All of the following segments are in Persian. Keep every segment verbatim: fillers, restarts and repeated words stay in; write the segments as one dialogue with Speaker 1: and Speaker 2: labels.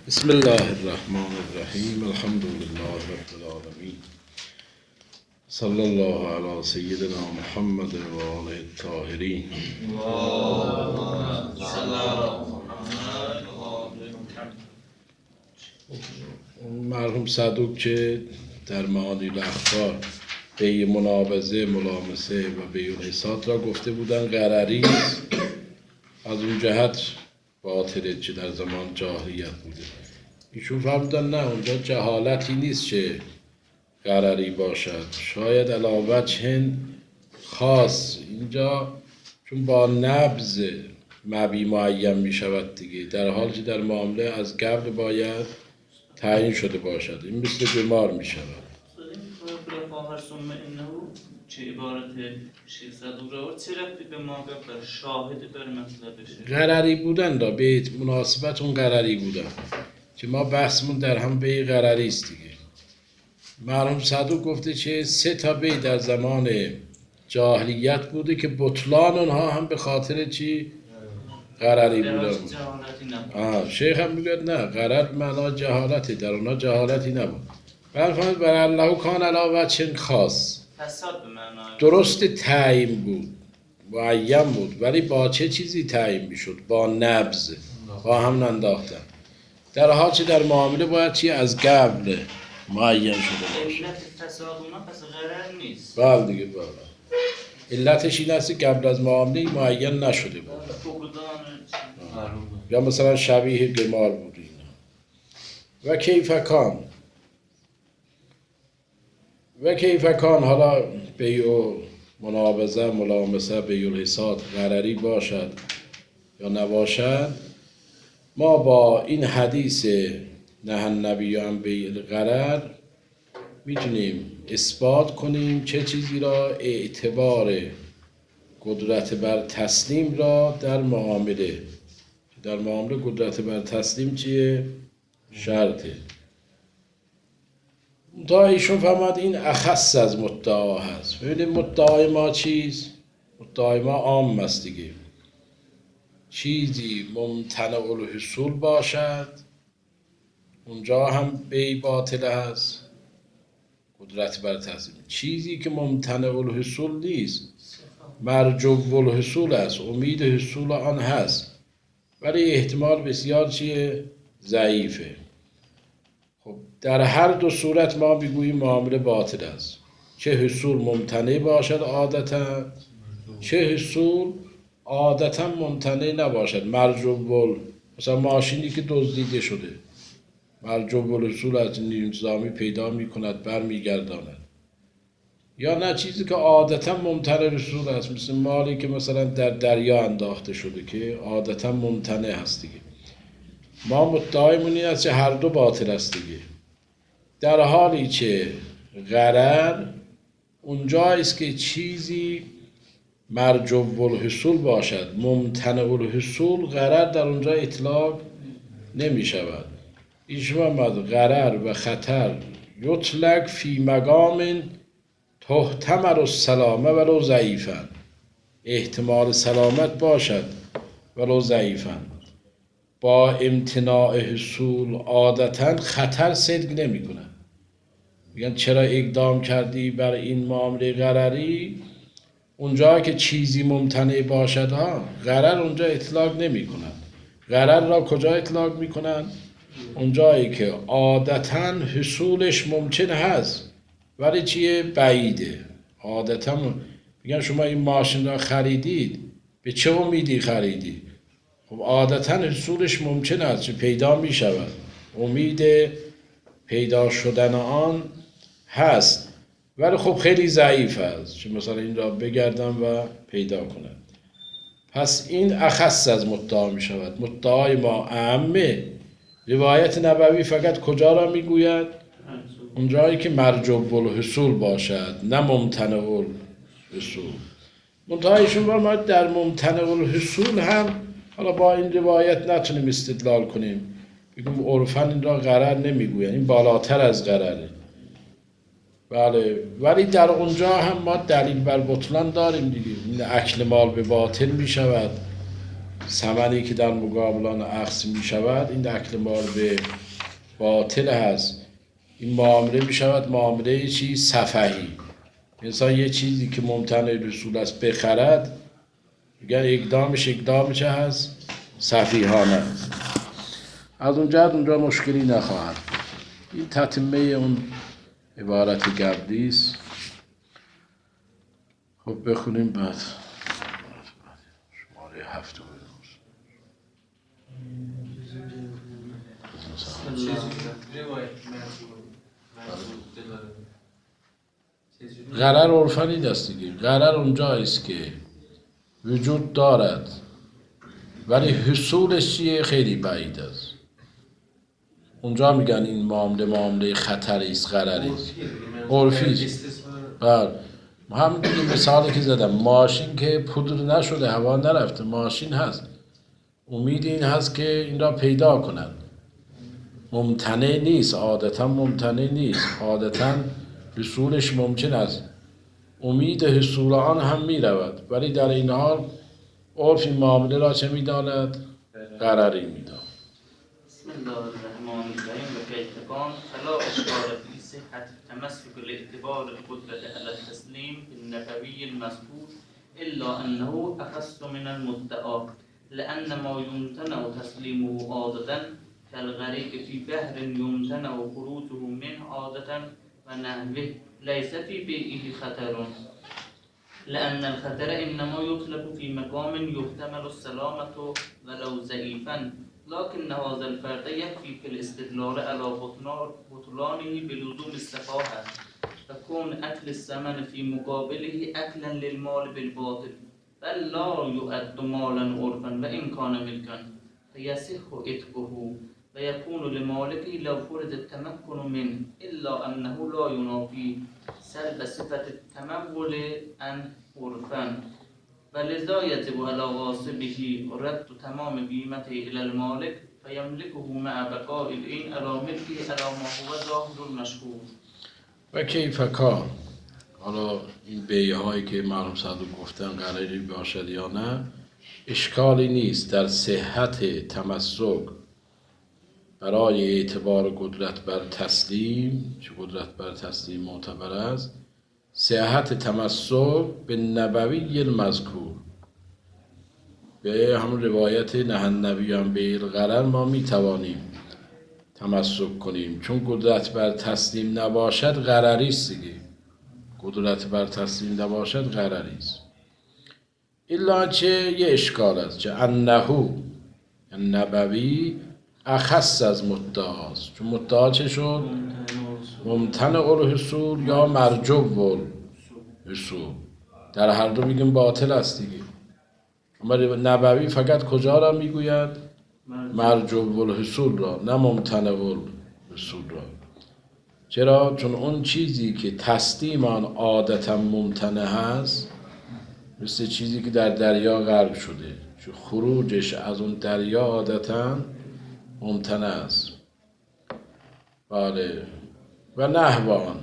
Speaker 1: بسم الله الرحمن الرحیم الحمد لله رب العالمین صلی الله علی سیدنا محمد و آله الطاهرین. مرحوم صدوق که در معانی الاخبار بی منابضه ملامسه و بیع الحساد را گفته بودند غرری است، از اون جهت باطله که در زمان جاهلیت بوده. ایشون فرمودن نه، اونجا جهالتی نیست که غرری باشد، شاید علاوه چن خاص اینجا چون با نبض مبی معین می شود دیگه، در حالی که در معامله از قبل باید تعیین شده باشد. این مثل بیمار می شود.
Speaker 2: چه عبارت شیخ صدوق را چه رفتی به ما قبل شاهد بر مطلبشه؟
Speaker 1: غرری بودن دا به مناسبت اون غرری بودن که ما بحثمون در هم بی غرری است دیگه. مرحوم صدوق گفته که سه تا بی در زمان جاهلیت بوده که بطلان اونها هم به خاطر چی؟ غرری بودن. آه شیخ هم میگه نه، غرر معنا جهالتی، در اونها جهالتی نبود. بلکه بر الله کان علی وجه خاص، درست تعیین بود، معین بود، ولی با چه چیزی تعیین میشد؟ با نبض، با هم انداختن، در حال چه در معامله باید چی از قبل معین شده باشه.
Speaker 2: علت فساد اونا پس غرر نیست.
Speaker 1: بله دیگه، بله علتش این است که قبل از معامله معین نشده بود، یا مثلا شبیه قمار بود اینا. و کیفکان و کیفکان حالا بیع و منابضه ملامسه بیع الحساد غرری باشد یا نباشد، ما با این حدیث نهی النبی عن بیع الغرر میتونیم اثبات کنیم چه چیزی را؟ اعتبار قدرت بر تسلیم را در معامله. در معامله قدرت بر تسلیم چیه؟ شرطه. تا ایشون فهمد این اخص از مدعا هست. ببینید مدعای ما چیست؟ مدعای ما عام است دیگه. چیزی ممتنع الحصول باشد، اونجا هم بی باطل هست، قدرت بر تسلیم. چیزی که ممتنع الحصول نیست، مرجو الحصول است، امید حصول آن هست، ولی احتمال بسیار چیه؟ ضعیفه. خب در هر دو صورت ما بگوییم معامله باطل است، چه حصول ممتنع باشد عادتا، چه حصول عادتا ممتنع نباشد. مرجو، مثلا ماشینی که دزدیده شده، مرجو الحصول از نیروی انتظامی پیدا می کند بر می گرداند، یا نه چیزی که عادتا ممتنع الحصول است، مثل مالی که مثلا در دریا انداخته شده که عادتا ممتنع هست دیگه. ما مدعایمون این است که هر دو باطل است دیگه، در حالی که غرر اونجایی است که چیزی مرجو الحصول باشد، ممتنع الحصول، غرر در اونجا اطلاق نمی شود. ایشون آمد غرر و خطر یطلق فی مقام تحتمل السلامه ولو ضعیفا، احتمال سلامت باشد ولو ضعیفا. با امتناع حصول عادتا خطر صدق نمی کند. میگن چرا اقدام کردی بر این معامله غرری؟ اونجا که چیزی ممتنع باشد ها، غرر اونجا اطلاق نمی کنند. غرر را کجا اطلاق می کنند؟ اونجایی که عادتا حصولش ممکن هست ولی چیه؟ بعیده. عادتا میگن شما این ماشین را خریدید، به چه امیدی خریدی؟ خب عادتا حصولش ممکن است که پیدا می شود، امید پیدا شدن آن هست، ولی خب خیلی ضعیف است که مثلا این را بگردم و پیدا کنم. پس این اخص از مدعا می شود. مدعای ما اعمه. روایت نبوی فقط کجا را می گوید؟ اونجایی که مرجو الحصول باشد، نه ممتنع الحصول. منتهایشون ما در ممتنع الحصول هم حالا با این روایت نتونیم استدلال کنیم، بگیم عرفاً این را غرر نمیگوین، این بالاتر از غرره. بله، ولی در اونجا هم ما دلیل بر بطلان داریم دیگه. این اکل مال به باطل می شود ثمنی که در مقابل آن اخذ می شود این اکل مال به باطل هست. این معامله می شود معامله چی؟ سفهی. انسان یه چیزی که ممتنع رسول است بخرد، میگن اقدامش اقدام چه هست؟ سفیهانه است. از اون جهت اونجا مشکلی نخواهد. این تتمه اون عبارت قبلی است. خب بخونیم بعد شماره هفت. غرر عرفانی دست دیگه. غرر اونجاییست که وجود دارد ولی حصولش چیه؟ خیلی بعید است. اونجا میگن این معامله معامله خطری است، غرری است، عرفی است. بله همین دیگه مثالی که زدم، ماشین که پودر نشده، هوا نرفته، ماشین هست، امید این هست که این را پیدا کنن. ممتنع نیست، عادتا ممتنع نیست، عادتا حصولش ممکن است، امید حصول آن هم می رود، ولی در این حال عرف این معامله را چه می داند؟ غرری می داند.
Speaker 2: بسم الله الرحمن الرحیم. و کیتقان فلا اشکال فی صحت تمسک الاعتبار القدرة علی التسلیم بالنبوی المذکور الا انه اخص من المدعا لأن ما يمتنع تسليمه عادة كالغريق في بحر يمتنع خروجه منه عادة ونحوه ليس في بيئه خطر، لأن الخطر إنما يطلب في مقام يحتمل السلامة ولو ضعيفا، لكن هذا الفرد يكفي في الاستدلال على بطلانه بلزوم السفاهة، فكون أكل الثمن في مقابله أكلا للمال بالباطل بل لا يؤد مالا عرفا وإن كان ملكا فيصح عتقه ويكون لمالكه لو فرض التمكن منه، إلا أنه لا ينافي سلب صفة التمول عن عرفا، فلذا يجب على غاصبه رد تمام قيمته إلى المالك فيملكه مع بقاء العين على ملكه على ما هو ظاهر المشهور.
Speaker 1: و کیف کان، حالا این بیعه هایی که مرحوم صدوق گفتن قراری باشد یا نه، اشکالی نیست در صحت تمسک برای اعتبار قدرت بر تسلیم، چه قدرت بر تسلیم معتبر است، صحت تمسک به نبوی المذکور، به همون روایت نهن نبیان به الغرر ما می توانیم تمسک کنیم، چون قدرت بر تسلیم نباشد غرری است دیگه. قدرت بر تسلیم نباشد غرری است. الا چه یه اشکال است، چه انهو نبوی اخص از مدعاست، چون مدعا چه شد؟ ممتنع الحصول یا مرجو الحصول، در هر دو میگیم باطل است دیگه. اما نبوی فقط کجا را میگوید؟ مرجو الحصول را، نه ممتنع الحصول را. چرا؟ چون اون چیزی که تسلیم آن عادتا ممتنع هست، مثل چیزی که در دریا غرق شده، چون خروجش از اون دریا عادتا ممتنع است. بله. و نحو آن،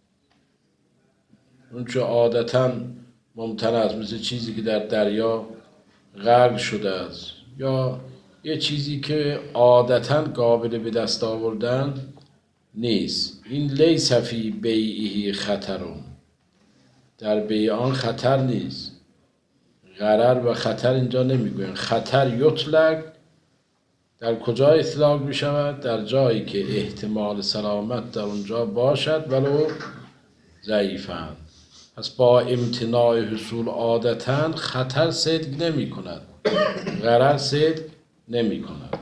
Speaker 1: اون چه عادتا ممتنع است، مثل چیزی که در دریا غرق شده است، یا یه چیزی که عادتا قابل به دست آوردن نیست. این لیس فی بیعه خطرون، در بیع آن خطر نیست. غرر و خطر اینجا نمیگوین. خطر یطلق در کجا اطلاق می شود؟ در جایی که احتمال سلامت در اونجا باشد ولو ضعیفاً. پس با امتناع حصول عادتاً خطر صدق نمی کند، غرر صدق نمی کند.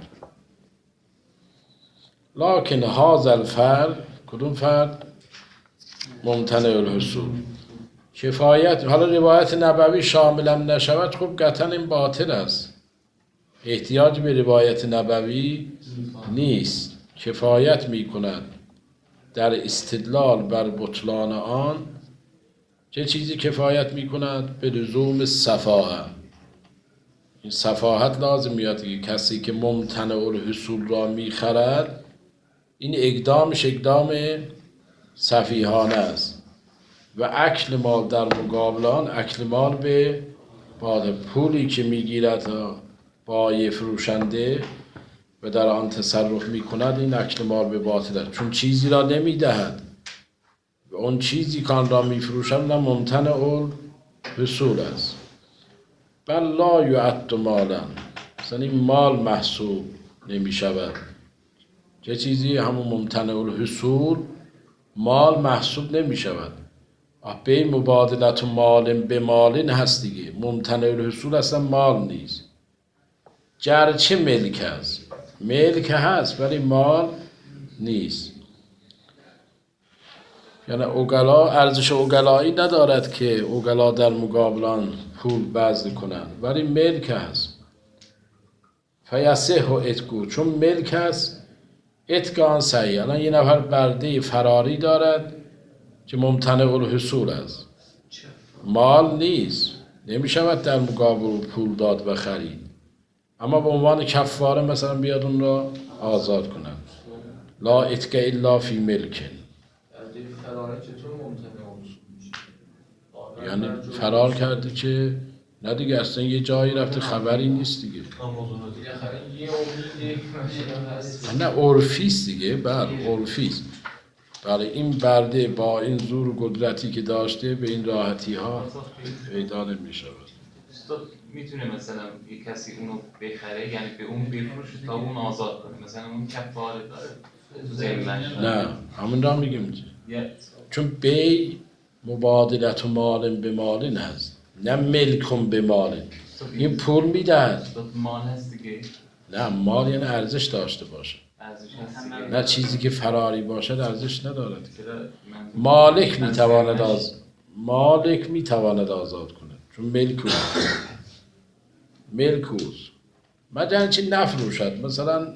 Speaker 1: لکن هذا الفرد، کدوم فرد؟ ممتنع الحصول. کفایت، حالا روایت نبوی شامل هم نشود، خب قطعاً این باطل است، احتیاج به روایت نبوی نیست، کفایت می کند در استدلال بر بطلان آن. چه چیزی کفایت می کند؟ به لزوم سفاهه. این سفاهت لازم میاد که کسی که ممتنع الحصول را می خرد، این اقدامش اقدام سفیهانه است. و اکل مال در مقابل آن، اکل مال به بعد پولی که می گیرد بایع فروشنده و در آن تصرف می کند این اکل مال به باطل است، چون چیزی را نمی دهد و اون چیزی که آن را می فروشند ممتنع الحصول است. بل لا یعد مالا، مثلا این مال محسوب نمی شود. چه چیزی؟ همون ممتنع الحصول، مال محسوب نمی شود. به مبادلت مال به مالین هست دیگه، ممتنع الحصول اصلا مال نیست. گرچه ملک هست، ملک هست ولی مال نیست. یعنی اوگلا ارزش اوگلایی ندارد که اوگلا در مقابلان پول بذل کنند، ولی ملک هست. فیصح و اتکو، چون ملک هست اتک آن صحیح. الان یه نفر برده فراری دارد که ممتنع الحصول است، مال نیست، نمی شود در مقابل پول داد و خرید، اما به عنوان کفاره مثلا بیاد اون را آزاد کنند. لا اتک الا فی ملکن.
Speaker 3: فراره چطور ممتنع الحصول میشه؟
Speaker 1: یعنی فرار کرده که نه دیگه، اصلا یه جایی رفته خبری نیست دیگه.
Speaker 3: بالاخره یه امیدی هست.
Speaker 1: نه عرفیست دیگه، بله عرفیست. بله این برده با این زور و قدرتی که داشته به این راحتی ها پیدا نمی شود.
Speaker 4: استاد میتونه مثلا یه کسی اونو بخره، یعنی به اون بفروشه تا اون آزاد کنه، مثلا اون کفاره داره تو ذمه‌اش؟
Speaker 1: نه همون را میگم
Speaker 4: Yes.
Speaker 1: چون بی مبادلت و مال به مالین هست، نه ملکم به مالین. این پول میدهد.
Speaker 4: استاد مال هست دیگه.
Speaker 1: نه مال یعنی ارزش داشته باشه،
Speaker 4: ارزش هست دیگه.
Speaker 1: نه چیزی که فراری باشد ارزش ندارد.
Speaker 4: چرا منظور-
Speaker 1: مالک
Speaker 4: منظور
Speaker 1: میتواند
Speaker 4: نش-
Speaker 1: آز... مالک میتواند آزاد کند، چون ملک اوست. ملک اوست. مگر اینکه نفروشد، مثلا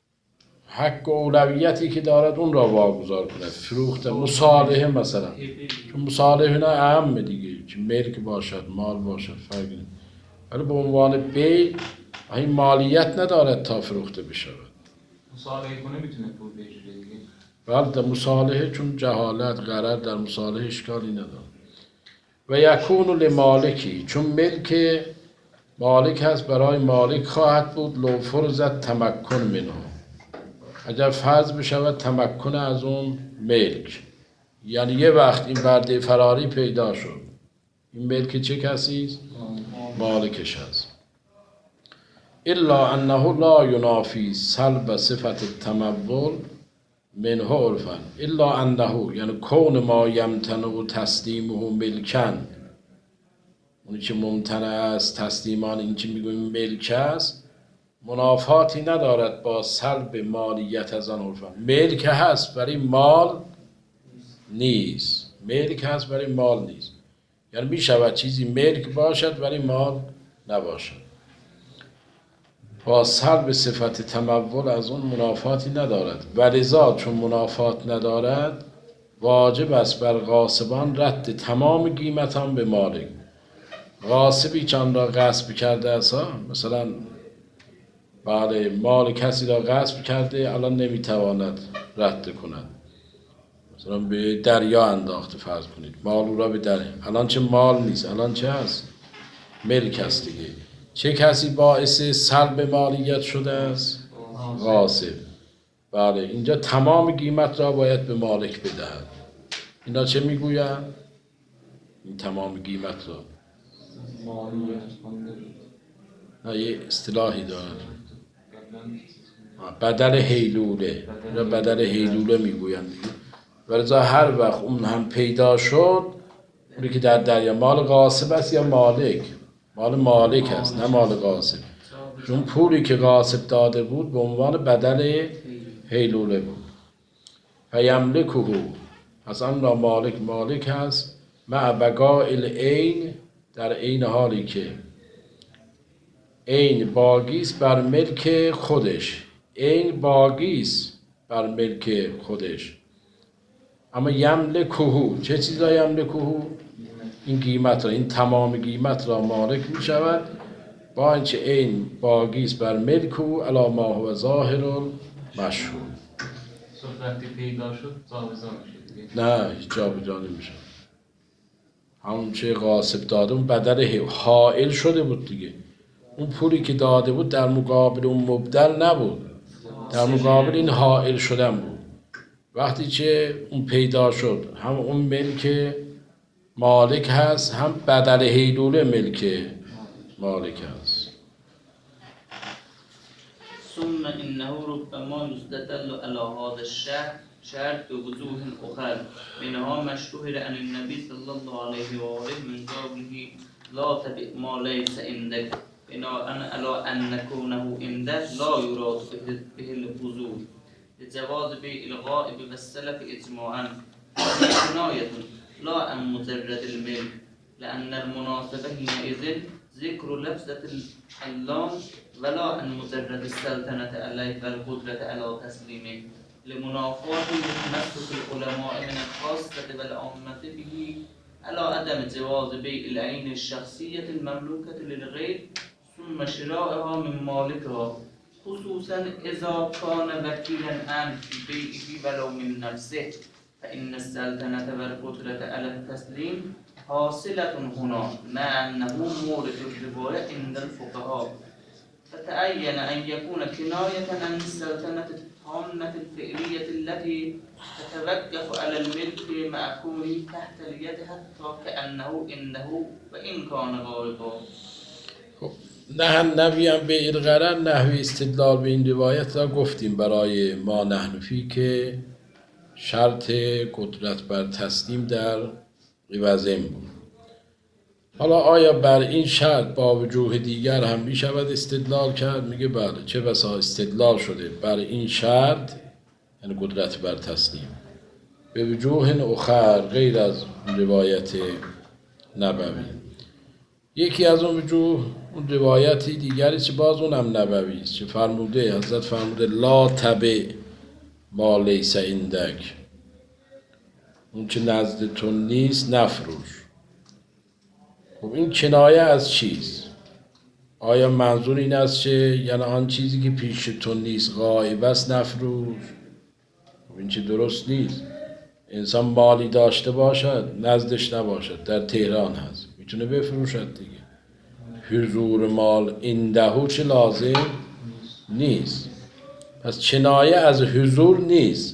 Speaker 1: حق و اولویتی که دارد اون را واگذار کند، فروخته مصالحه مثلا، چون مصالحه نه اهم دیگه، که ملک باشد مال باشد فرقی نمی‌کنه. ولی به عنوان بی این مالیت ندارد تا فروخته بشود.
Speaker 4: مصالحه کنه میتونه پول بگیره دیگه.
Speaker 1: بله در مصالحه، چون جهالت غرر در مصالحه اشکالی نداره. و یکون لمالکی، چون ملک مالک هست برای مالک خواهد بود لو فرضت تمکن منه، اگر فرض بشود تمکن از اون ملک. یعنی یه وقت این برده فراری پیدا شد، این ملک چه کسی است؟ مالکش هست. الا انه لا ینافی سلب صفت التمول منه عرفا. الا انه یعنی کون ما یمتنع تسلیمه ملکن، اونی که ممتنع است تسلیمان این که میگویم ملک است، منافاتی ندارد با سلب مالیت از آن عرفا. ملک هست برای مال نیست، ملک هست برای مال نیست. یعنی میشود چیزی ملک باشد ولی مال نباشد. با سلب صفت تمول از اون منافاتی ندارد. ولذا چون منافات ندارد واجب است بر غاصبان رد تمام قیمتان به مالک. غاصبی که آن را غصب کرده است، مثلا بله مال کسی را غصب کرده الان نمیتواند رد کند، مثلا به دریا انداخته فرض کنید، مال او را به دریا، الان چه مال نیست، الان چه هست؟ ملک هست دیگه. چه کسی باعث سلب مالیت شده است؟ غاصب. بله اینجا تمام قیمت را باید به مالک بدهد. اینا چه میگویند؟ این تمام قیمت را
Speaker 4: مالیت کنده.
Speaker 1: نه یه اصطلاحی دارد، بدل هیلوله، یا بدل هیلوله میگویند دیگه. ولذا هر وقت اون هم پیدا شد، اونی که در دریا مال غاصب است یا مالک؟ مال مالک است نه مال غاصب، چون پولی که غاصب داده بود به عنوان بدل هیلوله بود. فیملکه، پس آن را مالک مالک هست، مع بقاء العین، در عین حالی که عین باقیست بر ملک خودش، عین باقیست بر ملک خودش. اما یملکه، چه چیزا یملکه؟ این قیمت را، این تمام قیمت را مالک می شود با اینکه عین باقیست بر ملک او علی ما هو ظاهر مشهور.
Speaker 4: وقتی پیدا شد جابجا میشه دیگه.
Speaker 1: نه هیچ جابجا نمیشه. همون چه غاصب داده اون بدل حائل شده بود دیگه. اون پولی که داده بود در مقابل اون مبدل نبود، در مقابل این حائل شدن بود. وقتی که اون پیدا شد هم اون ملک مالک هست، هم بدل هیدوله ملک مالک هست.
Speaker 2: ثم إنه ربما يستدل على هذا الشرط شرط بوضوح أخر منها ما اشتهر عن النبي صلى الله عليه وآله من قوله لا تبع ما ليس عندك بناء على أن كونه عندك لا يراد به الحضور لجواز بيع الغائب والسلف إجماعا كناية لا عن مجرد الملك لأن المناسبة حينئذ ذكر لفظة الحلام ولا عن مجرد السلطنة عليه والقدرة على تسليمه لمنافاة تمسك العلماء من الخاصة والعامة به على عدم جواز بيع العين الشخصية المملوكة للغير ثم شرائها من مالكها خصوصا إذا كان وكيلا عنه في بيعه ولو من نفسه فإن السلطنة والقدرة على التسليم حاصلة هنا مع أنه مورد الرواية عند الفقهاء فتعين أن يكون كناية عن السلطنة التامة الفعلية التي تتوقف على الملك مع كونه تحت اليد حتى كأنه عنده وإن كان غائبا.
Speaker 1: نه نبی هم به الغرر نحوی استدلال به این روایت را گفتیم برای ما نحنفی که شرط قدرت بر تسلیم در عوضین بود. حالا آیا بر این شرط با وجوه دیگر هم می شود استدلال کرد؟ میگه بله، چه بسا استدلال شده بر این شرط، یعنی قدرت بر تسلیم، به وجوه اخر غیر از روایت نبوی. یکی از اون وجوه اون روایتی دیگری که باز اونم نبوی است که فرموده، حضرت فرموده لا تبع ما لیس عندک، اون که نزد تو نیست نفروش. خب این کنایه از چیست؟ آیا منظور این است که یعنی آن چیزی که پیش تو نیست غایب است نفروش؟ خب این چه درست نیست. انسان مالی داشته باشد نزدش نباشد، در تهران هست، میتونه بفروشد دیگه. حضور مال ایندهو چه لازم نیست. پس کنایه از حضور نیست.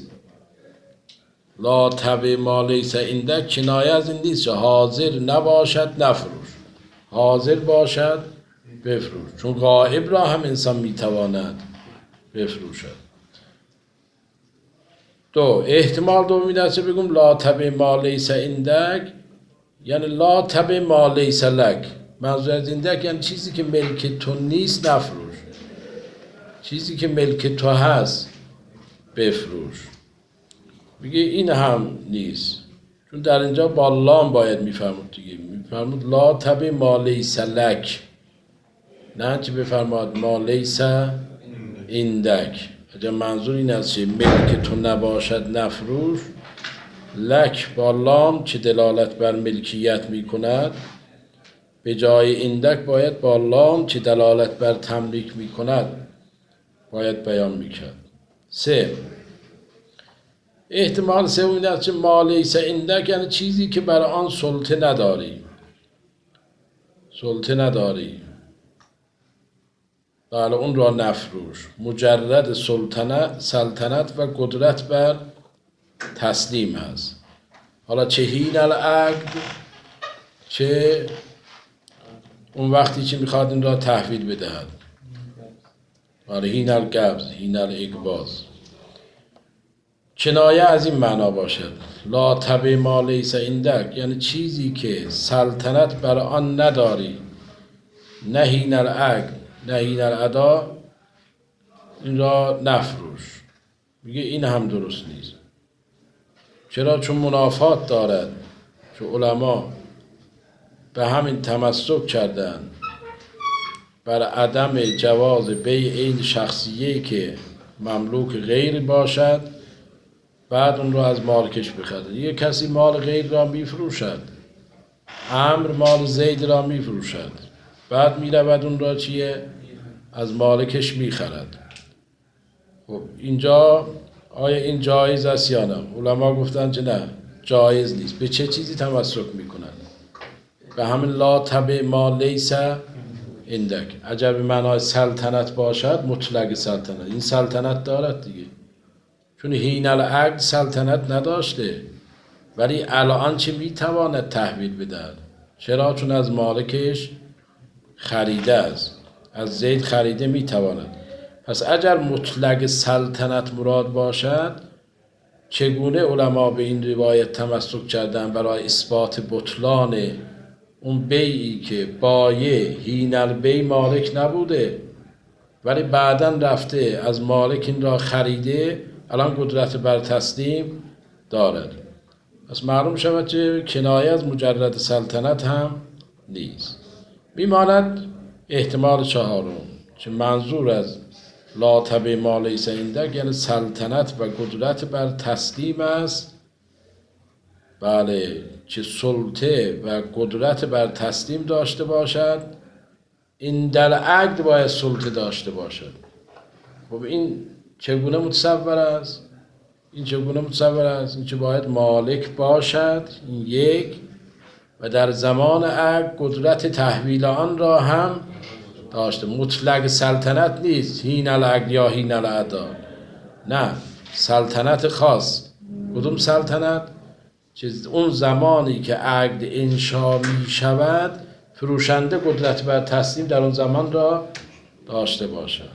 Speaker 1: لا تبع ما لیس عندک کنایه از این نیست که حاضر نباشد نفروش، حاضر باشد بفروش، چون غائب را هم انسان میتواند بفروشد. دو احتمال دومی دسته بگم لا تبع ما لیس عندک یعنی لا تبع ما لیس لک، منظور از عندک یعنی چیزی که ملک تو نیست نفروش، چیزی که ملک تو هست بفروش. میگه این هم نیست، چون در اینجا با لام باید میفرمود دیگه، میفرمود لا تبع ما لیس لک، نه چه بفرماد ما لیس عندک. اگر منظور این است که ملک تو نباشد نفروش، لک با لام چه دلالت بر ملکیت میکند، به جای عندک باید با لام چه دلالت بر تملیک میکند باید بیان میکرد. سه احتمال سوم این است که ما لیس عندک یعنی چیزی که بر آن سلطه نداری، سلطه نداری، بله اون را نفروش. مجرد سلطنت سلطنت و قدرت بر تسلیم هست. حالا چه هین العقد، چه اون وقتی که میخواد این را تحویل بدهد، بله هین القبض، هین الاقباض. کنایه از این معنا باشد لا تبع ما لیس عندک یعنی چیزی که سلطنت بر آن نداری، نه هین العقد نه هین الادا، این را نفروش. میگه این هم درست نیست. چرا؟ چون منافات دارد، چون علما به همین تمسک کردن بر عدم جواز بیع این شخصیه که مملوک غیر باشد بعد اون رو از مالکش بخرد. یه کسی مال غیر را میفروشد، امر مال زید را میفروشد، بعد میرود اون را چیه از مالکش میخرد. خب اینجا آیا این جایز است یا نه؟ علما گفتن که نه جایز نیست. به چه چیزی تمسک میکنن؟ به همین لا تبع ما لیس اندک. اگر به معنای سلطنت باشد مطلق سلطنت، این سلطنت دارد دیگه، چون حین العقد سلطنت نداشته، ولی الان چه میتواند تحویل بدهد؟ چرا؟ چون از مالکش خریده است، از زید خریده میتواند. پس اگر مطلق سلطنت مراد باشد، چگونه علما به این روایت تمسک کردن برای اثبات بطلان اون بیعی که بایع حین البیع مالک نبوده ولی بعداً رفته از مالک این را خریده، الان قدرت بر تسلیم دارد. پس معلوم شود که کنایه از مجرد سلطنت هم نیست. میماند احتمال چهارم که منظور از لا تبع ما لیس عندک یعنی سلطنت و قدرت بر تسلیم است. بله، که سلطه و قدرت بر تسلیم داشته باشد، این در عقد باید سلطه داشته باشد. خب این چگونه متصور است؟ این چگونه متصور است؟ این که باید مالک باشد، این یک، و در زمان عقد قدرت تحویل آن را هم داشته. مطلق سلطنت نیست، حین العقد یا حین الادا، نه، سلطنت خاص. کدوم سلطنت؟ که اون زمانی که عقد انشا می شود فروشنده قدرت بر تسلیم در اون زمان را داشته باشد.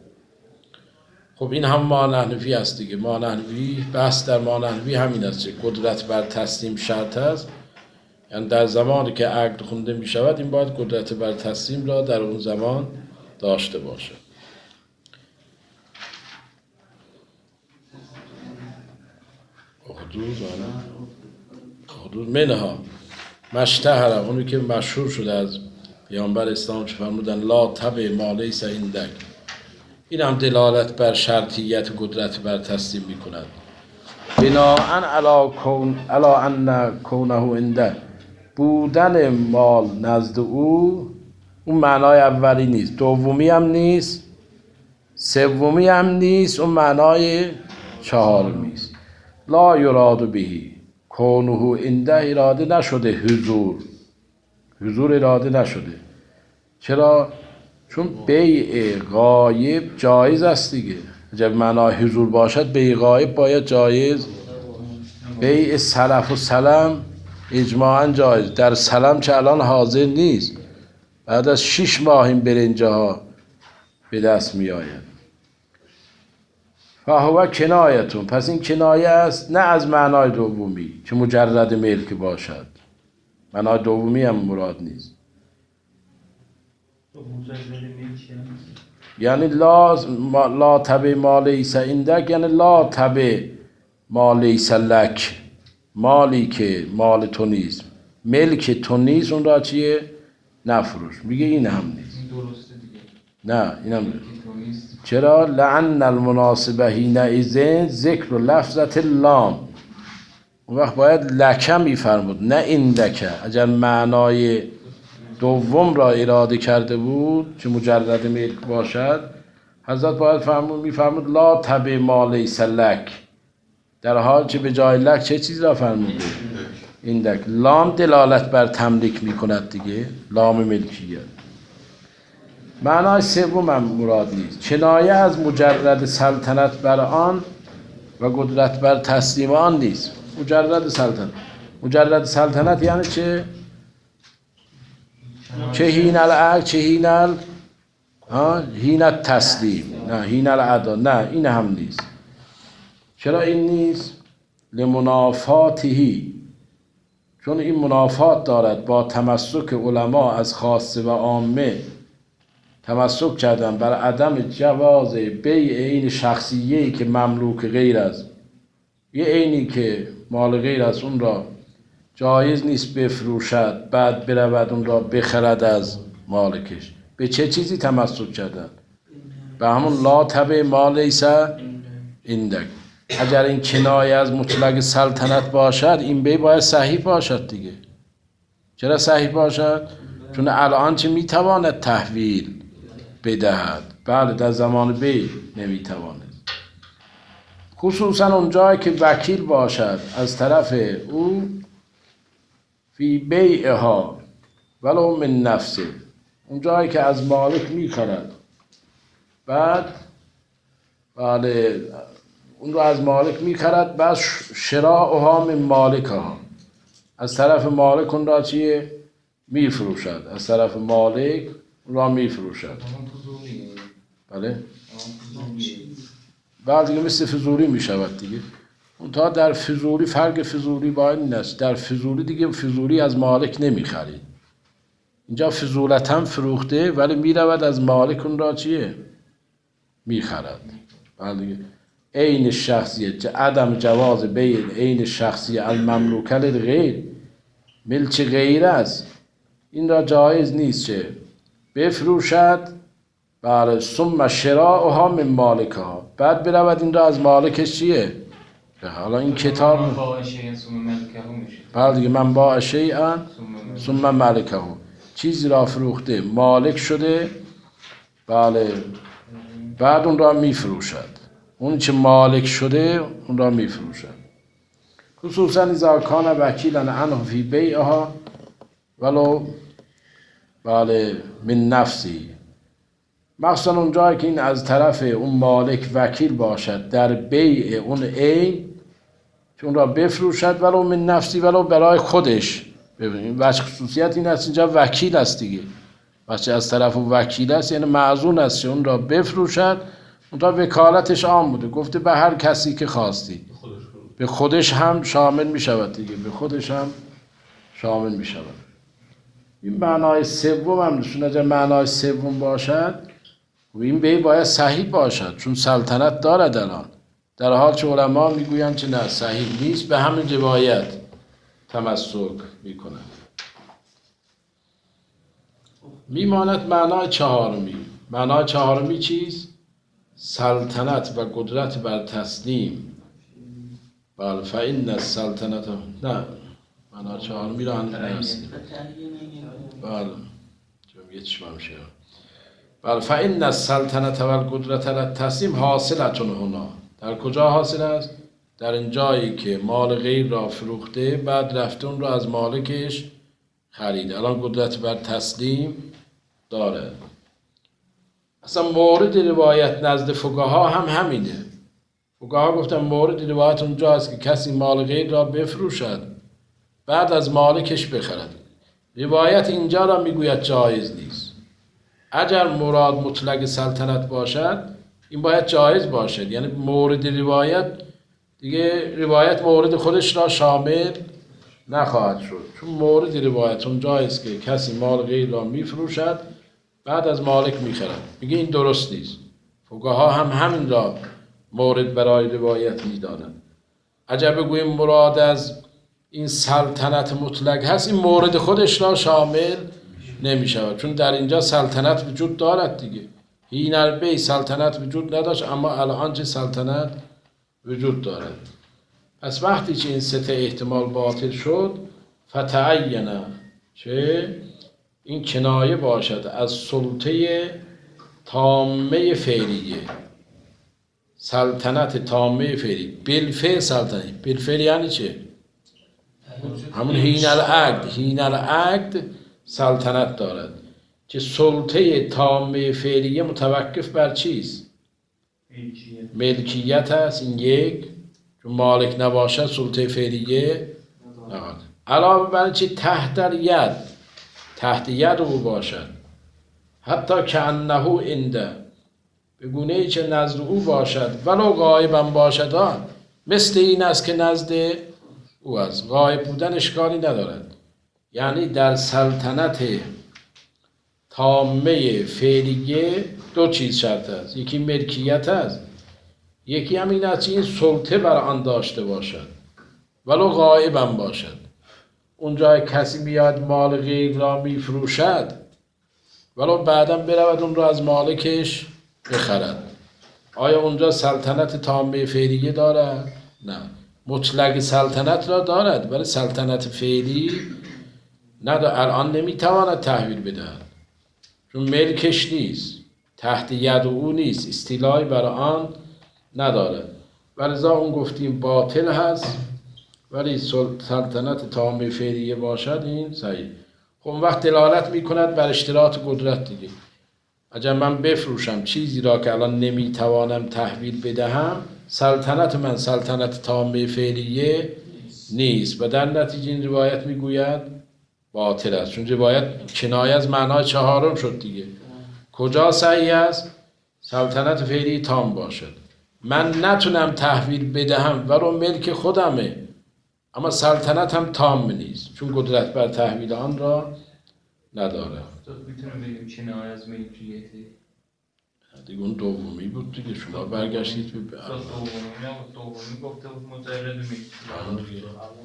Speaker 1: خب این هم مانع حنفی است دیگه. مانع حنفی، بحث در مانع حنفی همین است که قدرت بر تسلیم شرط است، یعنی در زمانی که عقد خونده می شود این باید قدرت بر تسلیم را در اون زمان داشته باشد. حدود حدود منها مشتهر، اونی که مشهور شده از پیامبر اسلام که فرمودن لا تبع ما لیس عندک، این هم دلالت بر شرطیت قدرت بر تسلیم می کند. بناءً علی کون علی ان کونه عنده، بودن مال نزد او، اون معنای اولی نیست، دومی هم نیست، سومی هم نیست، اون معنای چهارمی است. لا یراد بهی کونه عنده اراده نشده، حضور حضور اراده نشده. چرا؟ چون بیع غایب جایز است دیگه. اگر معنای حضور باشد بیع غایب باید جایز. بیع سلف و سلم اجماعاً جایز. در سلم که الان حاضر نیست، بعد از شش ماه این برنجها به دست می آید. فهو کنایتون، پس این کنایه است، نه از معنای دومی که مجرد ملک باشد. معنای دومی هم مراد نیست. یعنی لا لا تبع ما لیس عندک، یعنی لا تبع ما لیس لک، مالی که مال تو نیست، ملک تو نیست، اون را چیه؟ نفروش. میگه این هم نیست.
Speaker 4: درسته دیگه.
Speaker 1: نه این هم نیست. چرا؟ لعن المناسبه حینئذ ذکر لفظت لام. اون وقت باید لکه میفرمود نه عندک. اگر معنای دوم را اراده کرده بود که مجرد ملک باشد، حضرت باید فرمود میفرمود لا تبع ما لیس لک، در حال که به جای لک چه چیز را فرموده؟ عندک. لام دلالت بر تملیک میکند دیگه، لام ملکیت. معنای سوم هم مراد نیست، کنایه از مجرد سلطنت بر آن و قدرت بر تسلیم آن نیست. مجرد سلطنت، مجرد سلطنت یعنی چه؟ چه حین العقد، چه حین ال حین التسلیم، نه حین الادا، نه این هم نیست. چرا این نیست؟ لمنافاتهی، چون این منافات دارد با تمسک علما از خاصه و عامه، تمسک کردن بر عدم جواز بیع عین شخصیه‌ای که مملوک غیر است. یه عینی که مال غیر است اون را جایز نیست بفروشد، بعد برود اون را بخرد از مالکش. به چه چیزی تمسک کردن؟ به همون لا تبع ما لیس عندک. اگر این کنایه از مطلق سلطنت باشد، این بیع باید صحیح باشد دیگه. چرا صحیح باشد؟ چون الان چه میتواند تحویل بدهد، بله در زمان بیع نمیتواند. خصوصا اونجایی که وکیل باشد از طرف او فی بیعها ولو من نفسه، اون جایی که از مالک میخرد بعد بله اون رو از مالک میخرد بعد شراؤها من مالکها از طرف مالک اون را چیه میفروشد از طرف مالک اون را میفروشد
Speaker 4: همون فضولیه.
Speaker 1: بله
Speaker 4: همون فضولیه.
Speaker 1: بعد دیگه مثل فضولی میشود دیگه اون تا در فضولی فرق فضولی با این است در فضولی دیگه فضولی از مالک نمیخرید اینجا فضولتا فروخته ولی میرود از مالک اون را چیه میخرد بعد دیگه عین شخصیت عدم جواز بین عین شخصی المملوکه للغیر ملک غیر است این را جایز نیست که بفروشد بله ثم شراؤها من مالکها بعد برود این را از مالکش چیه حالا این کتاب
Speaker 4: من با شیء ثم ملکه میشه.
Speaker 1: بعد دیگه من با شیئا
Speaker 4: ثم
Speaker 1: ثم ملکه چیزی را فروخته مالک شده بله بعد اون را میفروشد اون چه مالک شده اون را میفروشد خصوصا اذا کان وکیلا عنه فی بیعها ولو بله من نفسی مخصوصا اون جایی که این از طرف اون مالک وکیل باشد در بیع اون عین چون را بفروشد ولو من نفسی ولو برای خودش ببینید وجه خصوصیت این است اینجا وکیل است دیگه وقتی از طرف وکیل است یعنی معزون است اون را بفروشد اون را وکالتش عام بوده گفته به هر کسی که خواستی به خودش هم شامل می شود دیگه به خودش هم شامل می شود این معنای سوم هم نشون اگر معنای سوم باشد و این بیع باید صحیح باشد چون سلطنت دارد الان در حال که علما میگویند که نه صحیح نیست به همین روایت تمسک میکنند میماند معنای چهارمی معنای چهارمی چیست؟ سلطنت و قدرت بر تسلیم بله فإن السلطنت نه معنای چهارمی را هنوز نرسید بله چون یه چشمم شد بله فإن السلطنت و القدرت بر تسلیم حاصلتون هنا در کجا حاصل است؟ در این جایی که مال غیر را فروخته بعد رفته اون را از مالکش خرید الان قدرت بر تسلیم داره اصلا مورد روایت نزد فقها هم همینه فقها گفتن مورد روایت اونجا است که کسی مال غیر را بفروشد بعد از مالکش بخرد روایت اینجا را میگوید جایز نیست اگر مراد مطلق سلطنت باشد این باید جایز باشد یعنی مورد روایت دیگه روایت مورد خودش را شامل نخواهد شد چون مورد روایت اونجا است که کسی مال غیر را میفروشد بعد از مالک میخرد میگه این درست نیست فقها هم همین را مورد برای روایت میدانند اگر بگوییم مراد از این سلطنت مطلق هست این مورد خودش را شامل نمیشود چون در اینجا سلطنت وجود دارد دیگه هین البی سلطنت وجود نداشت اما الان چه سلطنت وجود دارد پس وقتی که این سه احتمال باطل شد فتعین چه این کنایه باشد از سلطه تامه فعلیه سلطنت تامه فعلی بالفعل سلطنت بالفعل یعنی چه همون هین العقد هین العقد سلطنت دارد که سلطه تامه فعلیه متوقف بر چیست ملکیت است این یک چون مالک نباشد سلطه فعلیه ندارد علاوه بر چی تحت ید تحت ید او باشد حتی که انه عنده به گونه ای که نزد او باشد ولو غایبا باشد آن مثل این است که نزد او است غایب بودن اشکالی ندارد یعنی در سلطنت تامه فعلیه دو چیز شرط است یکی ملکیت است یکی هم این است این سلطه بر آن داشته باشد ولو غایبا باشد اونجا کسی میاد مال غیر را میفروشد ولو بعدا برود اون را از مالکش بخرد آیا اونجا سلطنت تامه فعلیه دارد؟ نه مطلق سلطنت را دارد ولی سلطنت فعلی ندارد الان نمیتواند تحویل بدهد چون ملکش نیست تحت ید او نیست استیلای بر آن ندارد ولذا اون گفتیم باطل هست ولی سلطنت تامه فعلیه باشد این صحیح خب اون وقت دلالت میکند بر اشتراط قدرت دیگه. اگر من بفروشم چیزی را که الان نمیتوانم تحویل بدهم، سلطنت من سلطنت تامه فعلیه نیست و در نتیجه این روایت میگوید باطل است، چون روایت کنایه از معنای چهارم شد دیگه. کجا صحیح است؟ سلطنت فعلی تام باشد، من نتونم تحویل بدهم ولو ملک خودمه، اما سلطنت هم تام نیست چون قدرت بر تحویل آن را نداره.
Speaker 4: میتونم بگیم کنایه از ملکیتی؟
Speaker 1: دیگه اون دومی بود دیگه، شما برگشتید به
Speaker 4: دومی نه، دومی گفته بود مجرد ملک.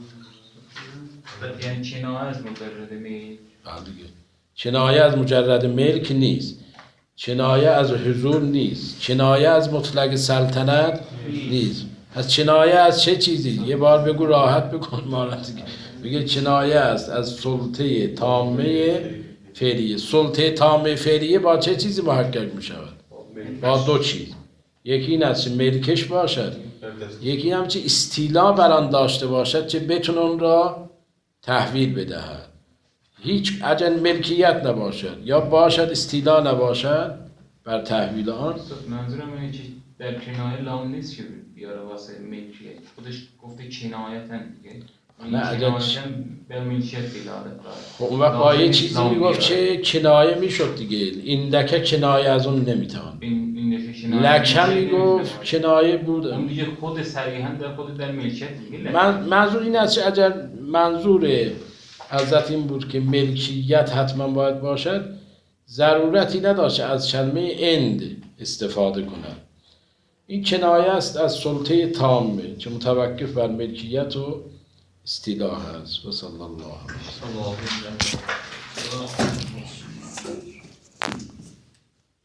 Speaker 4: یعنی کنایه از مجرد ملک.
Speaker 1: دیگه کنایه از مجرد ملک نیست، کنایه از حضور نیست، کنایه از مطلق سلطنت نیست. از کنایه از چه چیزی؟ یه بار بگو راحت بکن ما را دیگه. بگه کنایه است از سلطه تامه فعلیه. سلطه تامه فعلیه با چه چیزی محقق می شود؟ با دو چیز. یکی این است که ملکش باشد، یکی هم چه استیلا بر آن داشته باشد چه بتونه اون را تحویل بدهد. هیچ اجن ملکیت نباشد یا باشد استیلا نباشد بر تحویل آن.
Speaker 4: منظورم اینه که در کنایه لام نیست که بیاره واسه ملکیت، خودش گفته کنایتن دیگه.
Speaker 1: نه اگر
Speaker 4: به ملکیت دلالت داره.
Speaker 1: خب اون وقت با یه چیزی میگفت چه کنایه میشد دیگه. این دکه کنایه از اون نمیتوان.
Speaker 4: این این دکه کنایه
Speaker 1: لکن میگفت کنایه بود.
Speaker 4: اون دیگه خود صریحا در خود در ملکیت دیگه.
Speaker 1: من منظور این است که اگر منظور حضرت این بود که ملکیت حتما باید باشد، ضرورتی نداشت از کلمه اند استفاده کنند. این کنایه است از سلطه تامه که متوقف بر ملکیت و استیلا هست. و صلی الله علیه و سلم.